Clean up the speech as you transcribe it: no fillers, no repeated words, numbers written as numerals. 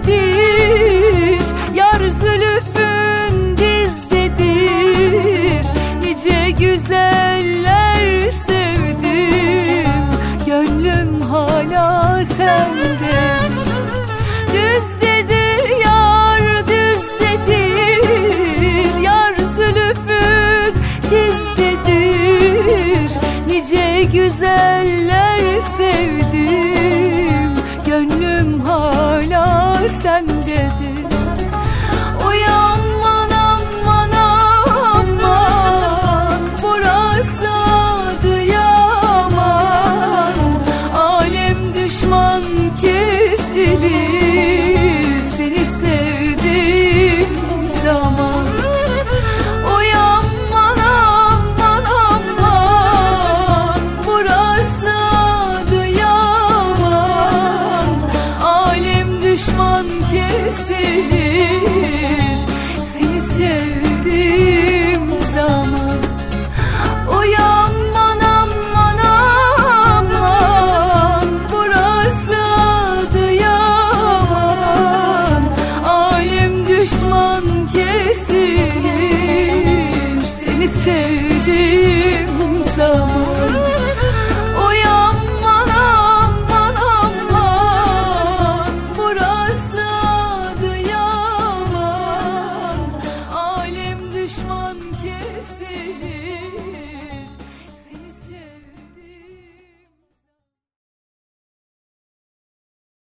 düzdedir, yar zülfün dizdedir. Nice güzeller sevdim, gönlüm hala sendedir. Düzdedir yar düzdedir, yar zülfün dizdedir. Nice güzeller sevdim, gönlüm hala sendedir. Uyanman aman aman, burası Adıyaman. Alem düşman kesilir, seni sevdiğim zaman. Uyanman aman aman, burası Adıyaman. Alem düşman kesilir, seni sevdiğim zaman. Uyanman aman aman, burası Adıyaman. Alem düşman kesilir, seni sevdiğim